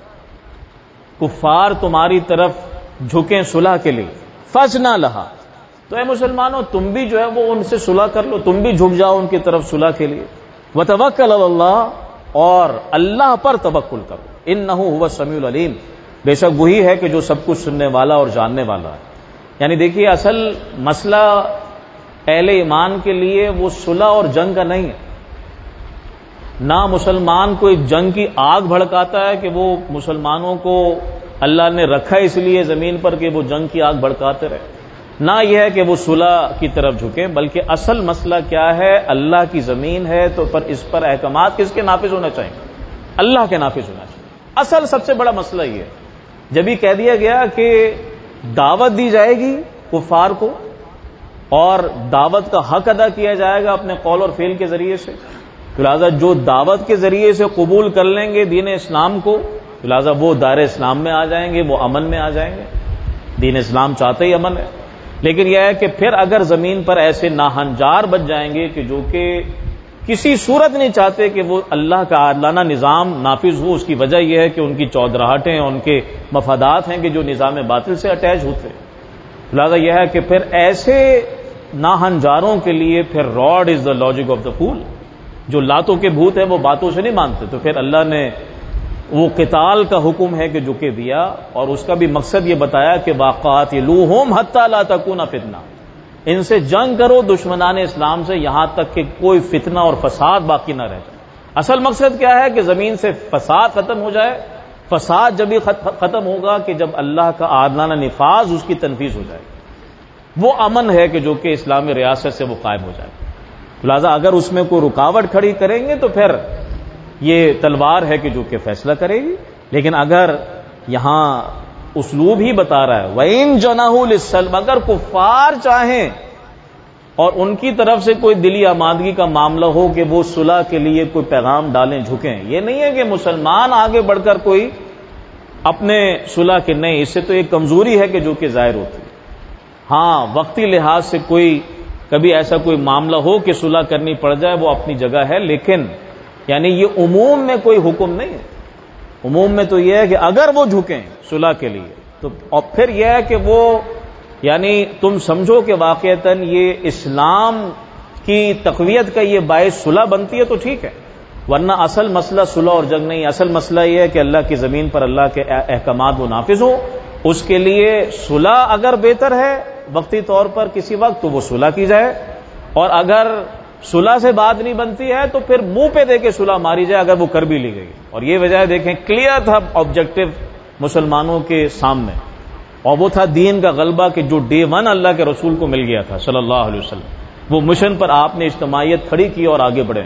[SPEAKER 1] کفار تمہاری طرف جھکیں صلح کے لیے، فَاجْنَحْ لَهَا، تو اے مسلمانوں تم بھی جو ہے وہ ان سے صلح کر لو، تم بھی جھک جاؤ ان کی طرف صلح کے لیے. وَتَوَكَّلْ عَلَى اللَّهِ، اور اللہ پر توکل کرو. إِنَّهُ هُوَ السَّمِيعُ الْعَلِيمُ، بے شک وہی ہے کہ جو سب کچھ سننے والا اور جاننے والا ہے. یعنی دیکھیے اصل مسئلہ اہل ایمان کے لیے وہ صلح اور جنگ کا نہیں ہے. نہ مسلمان کوئی جنگ کی آگ بھڑکاتا ہے کہ وہ مسلمانوں کو اللہ نے رکھا اس لیے زمین پر کہ وہ جنگ کی آگ بھڑکاتے رہے. نہ یہ ہے کہ وہ صلح کی طرف جھکیں، بلکہ اصل مسئلہ کیا ہے؟ اللہ کی زمین ہے تو پر اس پر احکامات کس کے نافذ ہونا چاہیے؟ اللہ کے نافذ ہونا چاہیے. اصل سب سے بڑا مسئلہ یہ ہے. جب یہ کہہ دیا گیا کہ دعوت دی جائے گی کفار کو اور دعوت کا حق ادا کیا جائے گا اپنے قول اور فعل کے ذریعے سے، تو لہٰذا جو دعوت کے ذریعے سے قبول کر لیں گے دین اسلام کو لہٰذا وہ دائر اسلام میں آ جائیں گے، وہ امن میں آ جائیں گے. دین اسلام چاہتے ہی امن ہے. لیکن یہ ہے کہ پھر اگر زمین پر ایسے ناہنجار بچ جائیں گے کہ جو کہ کسی صورت نہیں چاہتے کہ وہ اللہ کا عادلانہ نظام نافذ ہو، اس کی وجہ یہ ہے کہ ان کی چودراہٹیں، ان کے مفادات ہیں کہ جو نظام باطل سے اٹیچ ہوتے ہیں. لہٰذا یہ ہے کہ پھر ایسے ناہنجاروں کے لیے پھر rod is the logic of the fool. جو لاتوں کے بھوت ہیں وہ باتوں سے نہیں مانتے، تو پھر اللہ نے وہ قتال کا حکم ہے کہ جو کہ دیا، اور اس کا بھی مقصد یہ بتایا کہ وَقَاتِلُوهُمْ حَتَّى لَا تَكُونَ فِتْنَةٌ، ان سے جنگ کرو دشمنان اسلام سے یہاں تک کہ کوئی فتنہ اور فساد باقی نہ رہ جائے. اصل مقصد کیا ہے کہ زمین سے فساد ختم ہو جائے. فساد جب ہی ختم ہوگا کہ جب اللہ کا عادلانہ نفاذ اس کی تنفیذ ہو جائے. وہ امن ہے کہ جو کہ اسلامی ریاست سے وہ قائم ہو جائے. لہذا اگر اس میں کوئی رکاوٹ کھڑی کریں گے تو پھر یہ تلوار ہے کہ جو کہ فیصلہ کرے گی. لیکن اگر یہاں اسلوب ہی بتا رہا ہے وَإِن جَنَحُوا لِلسَّلْمِ، اگر کفار چاہیں اور ان کی طرف سے کوئی دلی آمادگی کا معاملہ ہو کہ وہ صلح کے لیے کوئی پیغام ڈالیں، جھکیں. یہ نہیں ہے کہ مسلمان آگے بڑھ کر کوئی اپنے صلح کے، نہیں، اس سے تو ایک کمزوری ہے کہ جو کہ ظاہر ہوتی ہے. ہاں وقتی لحاظ سے کوئی کبھی ایسا کوئی معاملہ ہو کہ صلح کرنی پڑ جائے، وہ اپنی جگہ ہے، لیکن یعنی یہ عموم میں کوئی حکم نہیں ہے. عموم میں تو یہ ہے کہ اگر وہ جھکیں صلح کے لیے تو، اور پھر یہ ہے کہ وہ یعنی تم سمجھو کہ واقعتاً یہ اسلام کی تقویت کا یہ باعث صلح بنتی ہے تو ٹھیک ہے، ورنہ اصل مسئلہ صلح اور جنگ نہیں. اصل مسئلہ یہ ہے کہ اللہ کی زمین پر اللہ کے احکامات وہ نافذ ہوں. اس کے لیے صلح اگر بہتر ہے وقتی طور پر کسی وقت تو وہ صلح کی جائے، اور اگر صلح سے بات نہیں بنتی ہے تو پھر منہ پہ دے کے صلح ماری جائے اگر وہ کر بھی لی گئی. اور یہ وجہ دیکھیں کلیئر تھا آبجیکٹو مسلمانوں کے سامنے، اور وہ تھا دین کا غلبہ کہ جو ڈے ون اللہ کے رسول کو مل گیا تھا صلی اللہ علیہ وسلم. وہ مشن پر آپ نے اجتماعیت کھڑی کی اور آگے بڑھے.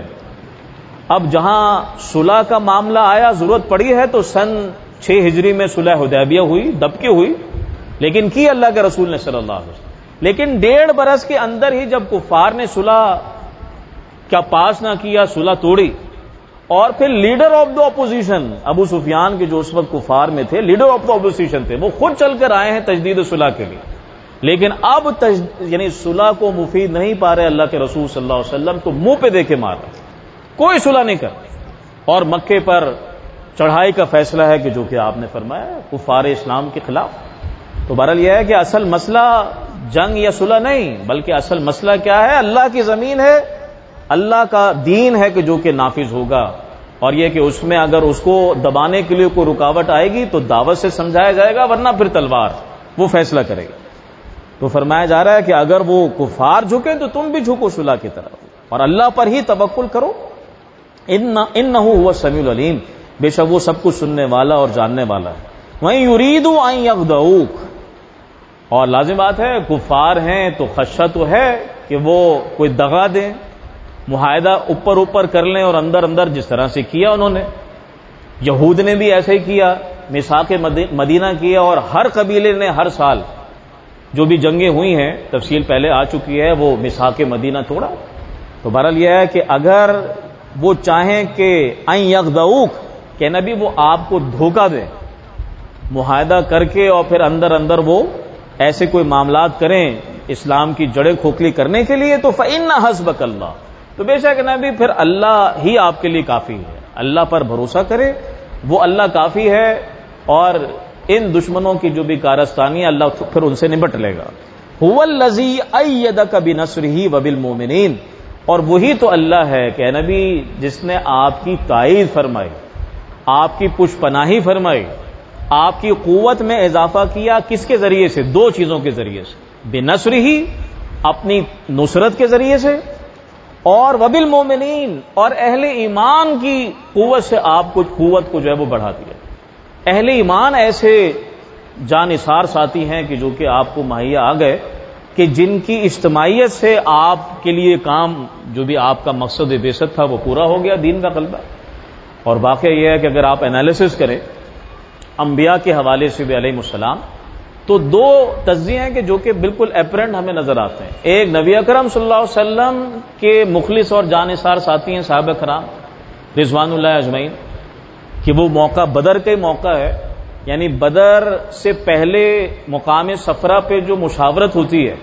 [SPEAKER 1] اب جہاں صلح کا معاملہ آیا، ضرورت پڑی ہے، تو سن 6 ہجری میں صلح حدیبیہ ہوئی، دب کے ہوئی، لیکن کی اللہ کے رسول نے صلی اللہ علیہ وسلم. لیکن 1.5 برس کے اندر ہی جب کفار نے صلح کیا پاس نہ کیا، صلح توڑی، اور پھر لیڈر آف دا اپوزیشن ابو سفیان کے جو اس وقت کفار میں تھے، لیڈر آف دا اپوزیشن تھے، وہ خود چل کر آئے ہیں تجدید صلح کے لیے. لیکن اب یعنی صلح کو مفید نہیں پا رہے اللہ کے رسول صلی اللہ علیہ وسلم، تو منہ پہ دے کے مار رہے، کوئی صلح نہیں کر. اور مکے پر چڑھائی کا فیصلہ ہے کہ جو کہ آپ نے فرمایا کفار اسلام کے خلاف. تو بہرحال یہ ہے کہ اصل مسئلہ جنگ یا صلح نہیں، بلکہ اصل مسئلہ کیا ہے؟ اللہ کی زمین ہے، اللہ کا دین ہے کہ جو کہ نافذ ہوگا. اور یہ کہ اس میں اگر اس کو دبانے کے لیے کوئی رکاوٹ آئے گی تو دعوت سے سمجھایا جائے گا، ورنہ پھر تلوار وہ فیصلہ کرے گی. تو فرمایا جا رہا ہے کہ اگر وہ کفار جھکیں تو تم بھی جھکو صلح کی طرف، اور اللہ پر ہی توکل کرو. انہ هو السمیع العلیم، بے شک وہ سب کچھ سننے والا اور جاننے والا ہے. وَإِن يُرِيدُوا أَن يَخْدَعُوكَ، اور لازم بات ہے کفار ہیں تو خدشہ تو ہے کہ وہ کوئی دغا دیں، معاہدہ اوپر کر لیں اور اندر اندر جس طرح سے کیا انہوں نے. یہود نے بھی ایسے ہی کیا، میثاق مدینہ کیا، اور ہر قبیلے نے ہر سال جو بھی جنگیں ہوئی ہیں، تفصیل پہلے آ چکی ہے، وہ میثاق مدینہ توڑا. تو بہرحال یہ ہے کہ اگر وہ چاہیں کہ ان یخدعوک، کہ نبی وہ آپ کو دھوکہ دیں معاہدہ کر کے، اور پھر اندر اندر وہ ایسے کوئی معاملات کریں اسلام کی جڑیں کھوکھلی کرنے کے لیے، تو فإن حسبک اللہ، تو بے شک نبی پھر اللہ ہی آپ کے لیے کافی ہے. اللہ پر بھروسہ کرے، وہ اللہ کافی ہے، اور ان دشمنوں کی جو بھی کارستانی ہے اللہ پھر ان سے نمٹ لے گا. هو الذی ایدک بنصرہ وبالمؤمنین، اور وہی تو اللہ ہے کہ نبی جس نے آپ کی تائید فرمائی، آپ کی پشت پناہی فرمائی، آپ کی قوت میں اضافہ کیا. کس کے ذریعے سے؟ 2 چیزوں کے ذریعے سے، بنصرہ اپنی نصرت کے ذریعے سے، اور وبالمؤمنین اور اہل ایمان کی قوت سے آپ کو قوت کو جو ہے وہ بڑھا دیا. اہل ایمان ایسے جانثار ساتھی ہیں کہ جو کہ آپ کو مہیا آ گئے کہ جن کی اجتماعیت سے آپ کے لیے کام جو بھی آپ کا مقصد بعثت تھا وہ پورا ہو گیا، دین کا غلبہ. اور واقعہ یہ ہے کہ اگر آپ انالیسس کریں انبیاء کے حوالے سے بھی علیہ السلام، تو 2 تجزیے ہیں کہ جو کہ بالکل اپرنٹ ہمیں نظر آتے ہیں. ایک نبی اکرم صلی اللہ علیہ وسلم کے مخلص اور جانثار ساتھی ہیں صحابہ کرام رضوان اللہ اجمعین، کہ وہ موقع بدر کا ہی موقع ہے، یعنی بدر سے پہلے مقام صفرا پہ جو مشاورت ہوتی ہے،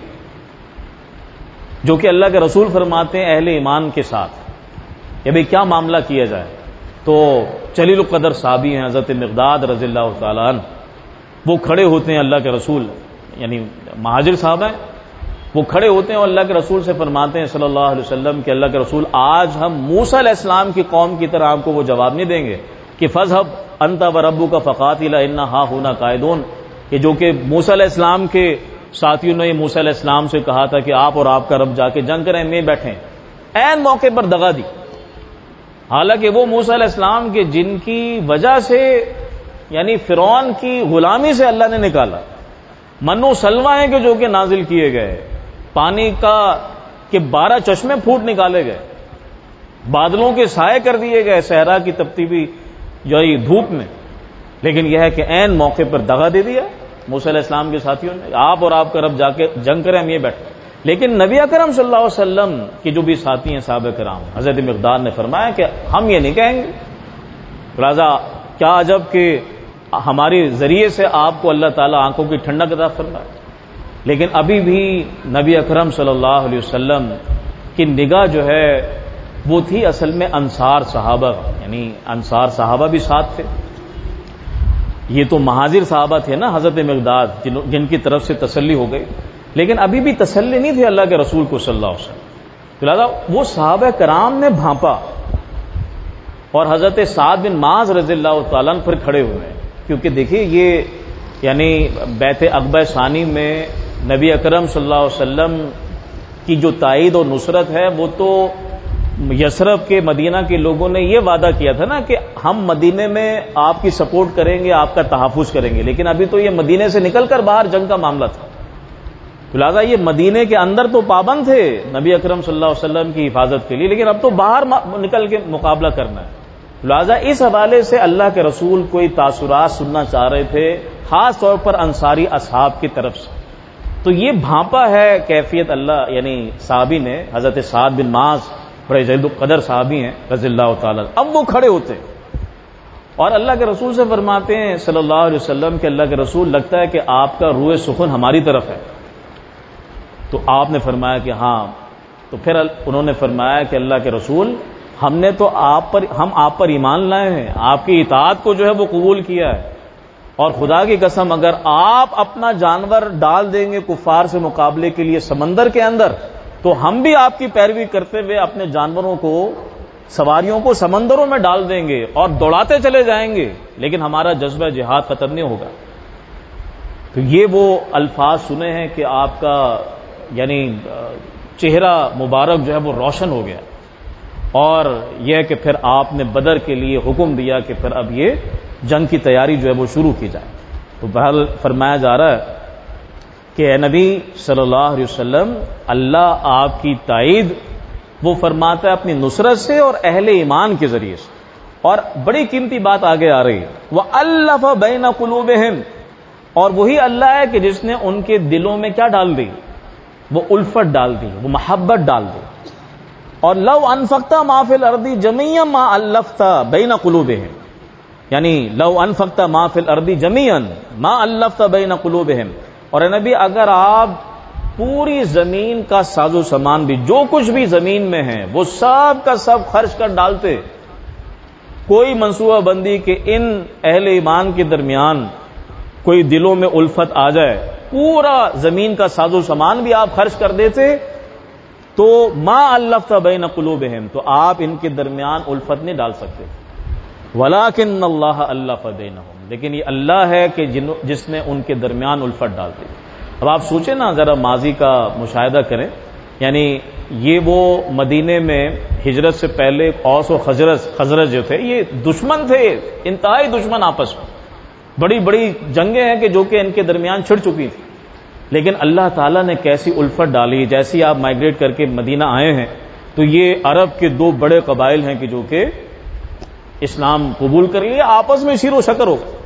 [SPEAKER 1] جو کہ اللہ کے رسول فرماتے ہیں اہل ایمان کے ساتھ، کہ بھئی کیا معاملہ کیا جائے، تو جلیل القدر صحابی ہیں حضرت مقداد رضی اللہ تعالیٰ عنہ، وہ کھڑے ہوتے ہیں اللہ کے رسول، یعنی مہاجر صحابہ ہیں، وہ کھڑے ہوتے ہیں اور اللہ کے رسول سے فرماتے ہیں صلی اللہ علیہ وسلم کہ اللہ کے رسول آج ہم موسیٰ علیہ السلام کی قوم کی طرح آپ کو وہ جواب نہیں دیں گے کہ فَاذْهَبْ أَنْتَ وَرَبُّكَ فَقَاتِلَا إِنَّا هَاهُنَا قَاعِدُونَ، کہ جو کہ موسیٰ علیہ السلام کے ساتھیوں نے موسیٰ علیہ السلام سے کہا تھا کہ آپ اور آپ کا رب جا کے جنگ کریں، میں بیٹھیں، عین موقع پر دغا دی، حالانکہ وہ موسیٰ علیہ السلام کے جن کی وجہ سے یعنی فرعون کی غلامی سے اللہ نے نکالا، من و سلوہ ہیں کہ جو کہ نازل کیے گئے، پانی کا کہ 12 چشمے پھوٹ نکالے گئے، بادلوں کے سائے کر دیے گئے صحرا کی تپتی ہوئی جو دھوپ میں، لیکن یہ ہے کہ عین موقع پر دغا دے دیا موسیٰ علیہ السلام کے ساتھیوں نے، آپ اور آپ کا رب جا کے جنگ کریں، ہم یہ بیٹھے۔ لیکن نبی اکرم صلی اللہ علیہ وسلم کے جو بھی ساتھی ہیں صحابہ کرام، حضرت مقداد نے فرمایا کہ ہم یہ نہیں کہیں گے، لہٰذا کیا عجب کہ ہمارے ذریعے سے آپ کو اللہ تعالیٰ آنکھوں کی ٹھنڈک عطا فرمائے۔ لیکن ابھی بھی نبی اکرم صلی اللہ علیہ وسلم کی نگاہ جو ہے وہ تھی اصل میں انصار صحابہ، یعنی انصار صحابہ بھی ساتھ تھے، یہ تو مہاجر صحابہ تھے نا حضرت مقداد جن کی طرف سے تسلی ہو گئی، لیکن ابھی بھی تسلی نہیں تھی اللہ کے رسول کو صلی اللہ علیہ وسلم، لہٰذا وہ صحابہ کرام نے بھانپا اور حضرت سعد بن معاذ رضی اللہ تعالیٰ عنہ پھر کھڑے ہوئے، کیونکہ دیکھیے یہ یعنی بیعت عقبہ ثانی میں نبی اکرم صلی اللہ علیہ وسلم کی جو تائید اور نصرت ہے وہ تو یثرب کے مدینہ کے لوگوں نے یہ وعدہ کیا تھا نا کہ ہم مدینے میں آپ کی سپورٹ کریں گے، آپ کا تحفظ کریں گے، لیکن ابھی تو یہ مدینے سے نکل کر باہر جنگ کا معاملہ تھا، لہٰذا یہ مدینے کے اندر تو پابند تھے نبی اکرم صلی اللہ علیہ وسلم کی حفاظت کے لیے، لیکن اب تو باہر نکل کے مقابلہ کرنا ہے، لہٰذا اس حوالے سے اللہ کے رسول کوئی تاثرات سننا چاہ رہے تھے خاص طور پر انصاری اصحاب کی طرف سے، تو یہ بھانپا ہے کیفیت اللہ یعنی صحابی نے، حضرت سعد بن معاذ بڑے جلیل القدر صحابی ہیں رضی اللہ تعالیٰ، اب وہ کھڑے ہوتے اور اللہ کے رسول سے فرماتے ہیں صلی اللہ علیہ وسلم کہ اللہ کے رسول لگتا ہے کہ آپ کا روح سخن ہماری طرف ہے، تو آپ نے فرمایا کہ ہاں، تو پھر انہوں نے فرمایا کہ اللہ کے رسول ہم آپ پر ایمان لائے ہیں، آپ کی اطاعت کو جو ہے وہ قبول کیا ہے، اور خدا کی قسم اگر آپ اپنا جانور ڈال دیں گے کفار سے مقابلے کے لیے سمندر کے اندر تو ہم بھی آپ کی پیروی کرتے ہوئے اپنے جانوروں کو سواریوں کو سمندروں میں ڈال دیں گے اور دوڑاتے چلے جائیں گے، لیکن ہمارا جذبہ جہاد ختم نہیں ہوگا۔ تو یہ وہ الفاظ سنے ہیں کہ آپ کا یعنی چہرہ مبارک جو ہے وہ روشن ہو گیا، اور یہ کہ پھر آپ نے بدر کے لیے حکم دیا کہ پھر اب یہ جنگ کی تیاری جو ہے وہ شروع کی جائے۔ تو بہرحال فرمایا جا رہا ہے کہ اے نبی صلی اللہ علیہ وسلم اللہ آپ کی تائید وہ فرماتا ہے اپنی نصرت سے اور اہل ایمان کے ذریعے سے، اور بڑی قیمتی بات آگے آ رہی ہے، وَأَلَّفَ بَيْنَ قُلُوبِهِمْ، اور وہی اللہ ہے کہ جس نے ان کے دلوں میں کیا ڈال دی، وہ الفت ڈال دی، وہ محبت ڈال دی، اور لو انفقتا ما فی الارض جميعا ما الفتا بین قلوبہم، یعنی لو انفقتا ما فی الارض جميعا ما الفتا بین قلوبہم، اور اے نبی اگر آپ پوری زمین کا ساز و سامان بھی جو کچھ بھی زمین میں ہے وہ سب کا سب خرچ کر ڈالتے، کوئی منصوبہ بندی کہ ان اہل ایمان کے درمیان کوئی دلوں میں الفت آ جائے، پورا زمین کا ساز و سامان بھی آپ خرچ کر دیتے تو ما الفت بین قلوبہم، تو آپ ان کے درمیان الفت نہیں ڈال سکتے، ولکن اللہ الف بینہم، لیکن یہ اللہ ہے کہ جس نے ان کے درمیان الفت ڈال دی۔ اب آپ سوچیں نا، ذرا ماضی کا مشاہدہ کریں، یعنی یہ وہ مدینے میں ہجرت سے پہلے اوس و خزرج جو تھے یہ دشمن تھے، انتہائی دشمن آپس میں، بڑی بڑی جنگیں ہیں کہ جو کہ ان کے درمیان چھڑ چکی تھی، لیکن اللہ تعالیٰ نے کیسی الفت ڈالی، جیسی آپ مائگریٹ کر کے مدینہ آئے ہیں تو یہ عرب کے دو بڑے قبائل ہیں کہ جو کہ اسلام قبول کر لیے، آپس میں شیر و شکر ہو گئے،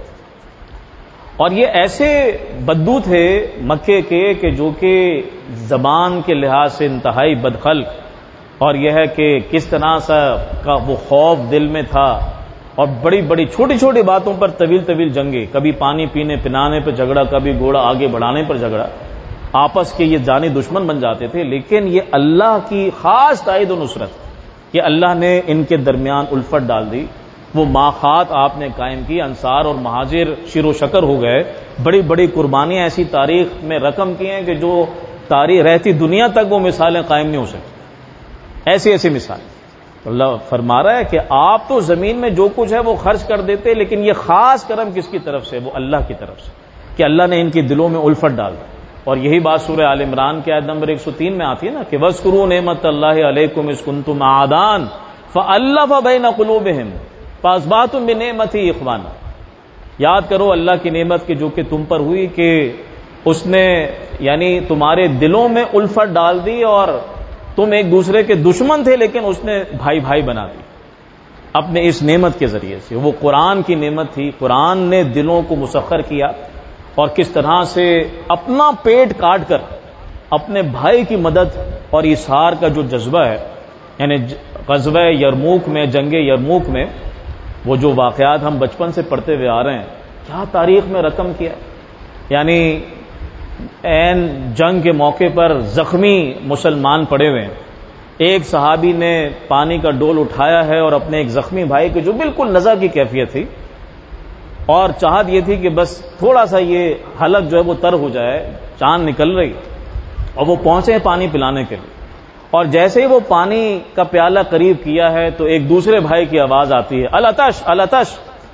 [SPEAKER 1] اور یہ ایسے بدو تھے مکے کے کہ جو کہ زبان کے لحاظ سے انتہائی بدخلق، اور یہ ہے کہ کس طرح سا کا وہ خوف دل میں تھا اور بڑی بڑی چھوٹی چھوٹی باتوں پر طویل طویل جنگیں، کبھی پانی پینے پلانے پر جھگڑا، کبھی گھوڑا آگے بڑھانے پر جھگڑا، آپس کے یہ جانی دشمن بن جاتے تھے. لیکن یہ اللہ کی خاص تائید و نصرت کہ اللہ نے ان کے درمیان الفت ڈال دی. وہ ماخات آپ نے قائم کی، انصار اور مہاجر شیر و شکر ہو گئے. بڑی بڑی قربانیاں ایسی تاریخ میں رقم کی ہیں کہ جو تاریخ رہتی دنیا تک وہ مثالیں قائم نہیں ہو سکتی. ایسی ایسی مثالیں اللہ فرما رہا ہے کہ آپ تو زمین میں جو کچھ ہے وہ خرچ کر دیتے، لیکن یہ خاص کرم کس کی طرف سے؟ وہ اللہ کی طرف سے کہ اللہ نے ان کے دلوں میں الفت ڈال دی. اور یہی بات سورہ آل عمران کی آیت نمبر 103 میں آتی ہے نا کہ وَاذْكُرُوا نِعْمَتَ اللَّهِ عَلَيْكُمْ إِذْ كُنتُمْ أَعْدَاءً فَأَلَّفَ بَيْنَ قُلُوبِهِمْ فَأَصْبَحْتُمْ بِنِعْمَتِهِ إِخْوَانًا. یاد کرو اللہ کی نعمت کہ جو کہ تم پر ہوئی کہ اس نے یعنی تمہارے دلوں میں الفت ڈال دی اور تم ایک دوسرے کے دشمن تھے، لیکن اس نے بھائی بھائی بنا دی اپنے اس نعمت کے ذریعے سے. وہ قرآن کی نعمت تھی. قرآن نے دلوں کو مسخر کیا اور کس طرح سے اپنا پیٹ کاٹ کر اپنے بھائی کی مدد اور ایثار کا جو جذبہ ہے، یعنی غزوہ یرموک میں، جنگ یرموک میں وہ جو واقعات ہم بچپن سے پڑھتے ہوئے آ رہے ہیں، کیا تاریخ میں رقم کیا. یعنی این جنگ کے موقع پر زخمی مسلمان پڑے ہوئے ہیں. ایک صحابی نے پانی کا ڈول اٹھایا ہے اور اپنے ایک زخمی بھائی کے جو بالکل نزع کی کیفیت تھی اور چاہت یہ تھی کہ بس تھوڑا سا یہ حلق جو ہے وہ تر ہو جائے، چاند نکل رہی، اور وہ پہنچے ہیں پانی پلانے کے لیے. اور جیسے ہی وہ پانی کا پیالہ قریب کیا ہے تو ایک دوسرے بھائی کی آواز آتی ہے العطش العطش.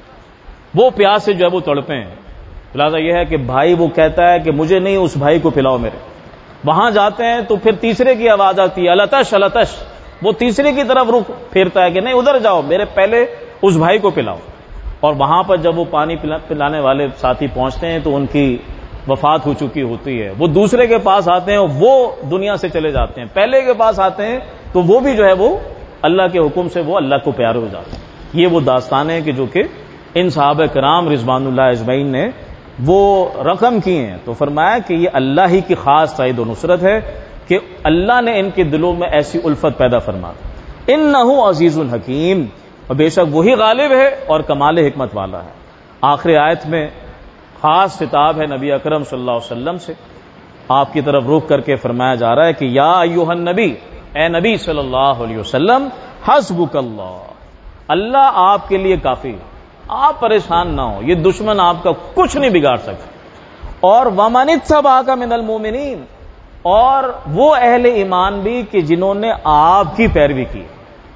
[SPEAKER 1] وہ پیاس سے جو ہے وہ تڑپے ہیں. لہٰذا یہ ہے کہ بھائی وہ کہتا ہے کہ مجھے نہیں، اس بھائی کو پلاؤ میرے. وہاں جاتے ہیں تو پھر تیسرے کی آواز آتی ہے العطش العطش. وہ تیسرے کی طرف رخ پھیرتا ہے کہ نہیں ادھر جاؤ، میرے پہلے اس بھائی کو پلاؤ. اور وہاں پر جب وہ پانی پلانے والے ساتھی پہنچتے ہیں تو ان کی وفات ہو چکی ہوتی ہے. وہ دوسرے کے پاس آتے ہیں، وہ دنیا سے چلے جاتے ہیں. پہلے کے پاس آتے ہیں تو وہ بھی جو ہے وہ اللہ کے حکم سے وہ اللہ کو پیارے ہو جاتے ہیں. یہ وہ داستان ہے کہ جو کہ ان صحابہ کرام رضوان اللہ اجمعین نے وہ رقم کی ہیں. تو فرمایا کہ یہ اللہ ہی کی خاص تائید و نصرت ہے کہ اللہ نے ان کے دلوں میں ایسی الفت پیدا فرما. انہ عزیز الحکیم، اور بے شک وہی غالب ہے اور کمال حکمت والا ہے. آخر آیت میں خاص خطاب ہے نبی اکرم صلی اللہ علیہ وسلم سے. آپ کی طرف رخ کر کے فرمایا جا رہا ہے کہ یا ایھا النبی، اے نبی صلی اللہ علیہ وسلم، حسبک اللہ، اللہ آپ کے لیے کافی ہے. آپ پریشان نہ ہو، یہ دشمن آپ کا کچھ نہیں بگاڑ سکتا. اور ومن اتبعک من المؤمنین، اور وہ اہل ایمان بھی کہ جنہوں نے آپ کی پیروی کی.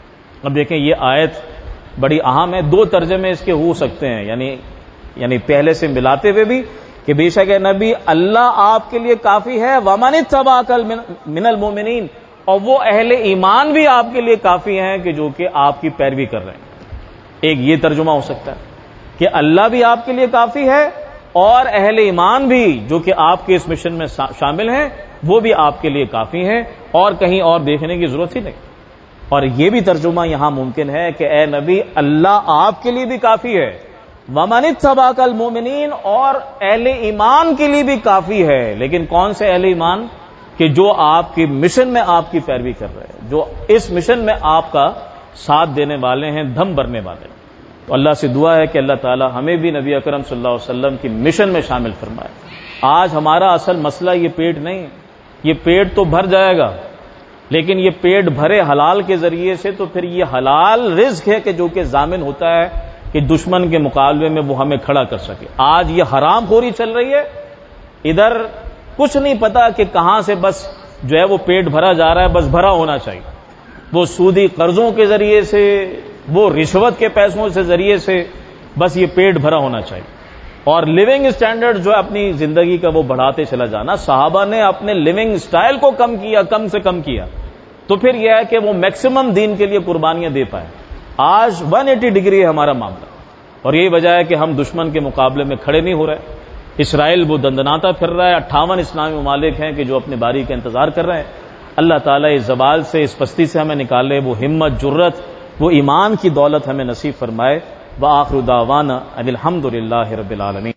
[SPEAKER 1] اب دیکھیں یہ آیت بڑی اہم ہے. دو ترجمے اس کے ہو سکتے ہیں، یعنی پہلے سے ملاتے ہوئے بھی کہ بے شک اے نبی اللہ آپ کے لیے کافی ہے، ومن اتبعک من المؤمنین، اور وہ اہل ایمان بھی آپ کے لیے کافی ہیں کہ جو کہ آپ کی پیروی کر رہے ہیں. ایک یہ ترجمہ ہو سکتا ہے کہ اللہ بھی آپ کے لیے کافی ہے اور اہل ایمان بھی جو کہ آپ کے اس مشن میں شامل ہیں وہ بھی آپ کے لیے کافی ہیں، اور کہیں اور دیکھنے کی ضرورت ہی نہیں. اور یہ بھی ترجمہ یہاں ممکن ہے کہ اے نبی اللہ آپ کے لیے بھی کافی ہے، ومن اتبعک المؤمنین، اور اہل ایمان کے لیے بھی کافی ہے. لیکن کون سے اہل ایمان؟ کہ جو آپ کی مشن میں آپ کی پیروی کر رہے ہیں، جو اس مشن میں آپ کا ساتھ دینے والے ہیں، دھم بھرنے والے ہیں. تو اللہ سے دعا ہے کہ اللہ تعالی ہمیں بھی نبی اکرم صلی اللہ علیہ وسلم کی مشن میں شامل فرمائے. آج ہمارا اصل مسئلہ یہ پیٹ نہیں ہے. یہ پیٹ تو بھر جائے گا، لیکن یہ پیٹ بھرے حلال کے ذریعے سے تو پھر یہ حلال رزق ہے کہ جو کہ ضامن ہوتا ہے کہ دشمن کے مقابلے میں وہ ہمیں کھڑا کر سکے. آج یہ حرام خوری چل رہی ہے، ادھر کچھ نہیں پتا کہ کہاں سے بس جو ہے وہ پیٹ بھرا جا رہا ہے. بس بھرا ہونا چاہیے. وہ سودی قرضوں کے ذریعے سے، وہ رشوت کے پیسوں سے ذریعے سے بس یہ پیٹ بھرا ہونا چاہیے. اور لیونگ اسٹینڈرڈ جو ہے اپنی زندگی کا وہ بڑھاتے چلا جانا. صحابہ نے اپنے لیونگ اسٹائل کو کم کیا، کم سے کم کیا، تو پھر یہ ہے کہ وہ میکسیمم دین کے لیے قربانیاں دے پائے. آج 180 ڈگری ہے ہمارا معاملہ، اور یہی وجہ ہے کہ ہم دشمن کے مقابلے میں کھڑے نہیں ہو رہے. اسرائیل وہ دندناتا پھر رہا ہے. 58 اسلامی ممالک ہیں کہ جو اپنے باری کا انتظار کر رہے ہیں. اللہ تعالیٰ اس زوال سے، اس پستی سے ہمیں نکالے. وہ ہمت، جرت، وہ ایمان کی دولت ہمیں نصیب فرمائے. وآخر دعوانا ان الحمد للہ رب العالمین.